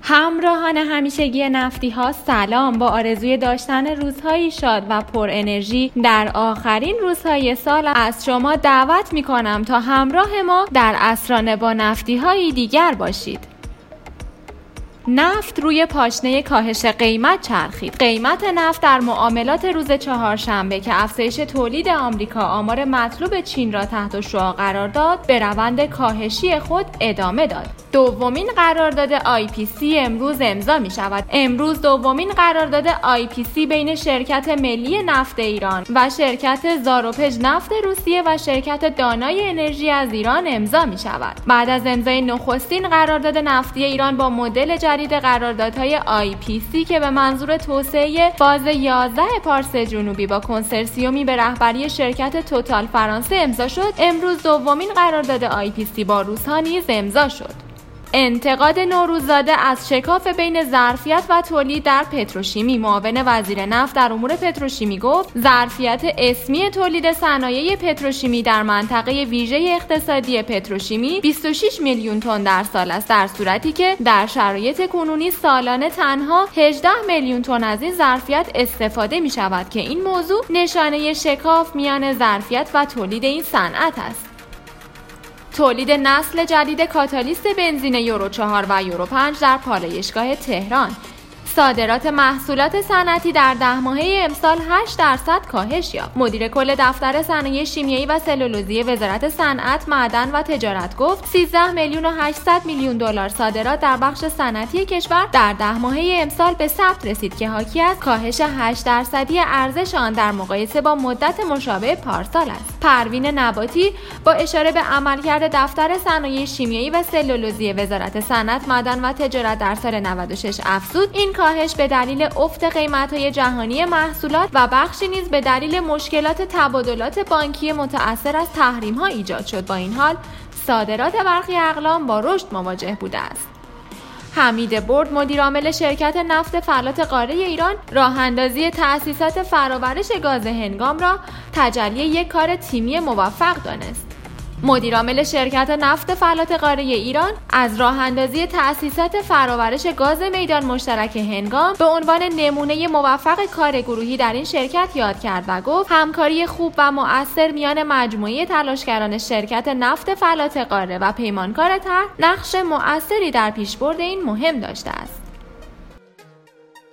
همراهان همیشگی نفتی ها سلام. با آرزوی داشتن روزهایی شاد و پر انرژی در آخرین روزهای سال از شما دعوت می کنم تا همراه ما در اسرانه با نفتی هایی دیگر باشید. نفت روی پاشنه کاهش قیمت چرخید. قیمت نفت در معاملات روز چهارشنبه که افزایش تولید آمریکا آمار مطلوب چین را تحت شعاع قرار داد، به روند کاهشی خود ادامه داد. دومین قرارداد IPC امروز امضا می شود. امروز دومین قرارداد IPC بین شرکت ملی نفت ایران و شرکت زاروپژ نفت روسیه و شرکت دانای انرژی از ایران امضا می شود. بعد از امضای نخستین قرارداد نفتی ایران با مدل جدید قراردادهای IPC که به منظور توسعه فاز 11 پارس جنوبی با کنسرسیومی به رهبری شرکت توتال فرانسه امضا شد، امروز دومین قرارداد IPC با روس‌ها نیز امضا شد. انتقاد نوروززاده از شکاف بین ظرفیت و تولید در پتروشیمی. معاون وزیر نفت در امور پتروشیمی گفت ظرفیت اسمی تولید صنایع پتروشیمی در منطقه ویژه اقتصادی پتروشیمی 26 میلیون تن در سال است، در صورتی که در شرایط کنونی سالانه تنها 18 میلیون تن از این ظرفیت استفاده می شود که این موضوع نشانه شکاف میان ظرفیت و تولید این صنعت است. تولید نسل جدید کاتالیست بنزین یورو 4 و یورو 5 در پالایشگاه تهران. صادرات محصولات صنعتی در 10 ماهه امسال 8% کاهش یافت. مدیر کل دفتر صنایع شیمیایی و سلولوزی وزارت صنعت، معدن و تجارت گفت 13 میلیون و 800 میلیون دلار صادرات در بخش صنعتی کشور در 10 ماهه امسال به ثبت رسید که حاکی از کاهش 8% ارزش آن در مقایسه با مدت مشابه پارسال است. پروین نباتی با اشاره به عملکرد دفتر صنایع شیمیایی و سلولوزی وزارت صنعت، معدن و تجارت در سال 96 افزود این کاهش به دلیل افت قیمت‌های جهانی محصولات و بخشی نیز به دلیل مشکلات تبادلات بانکی متأثر از تحریم‌ها ایجاد شد. با این حال صادرات برخی اقلام با رشد مواجه بوده است. حمید برد مدیرعامل شرکت نفت فلات قاره ایران راه‌اندازی تأسیسات فرآورش گاز هنگام را تجلی یک کار تیمی موفق دانست. مدیرعامل شرکت نفت فلات قاره ایران از راه‌اندازی تأسیسات فرآورش گاز میدان مشترک هنگام به عنوان نمونه موفق کار گروهی در این شرکت یاد کرد و گفت همکاری خوب و مؤثر میان مجموعه تلاشگران شرکت نفت فلات قاره و پیمانکار طرح نقش مؤثری در پیشبرد این مهم داشته است.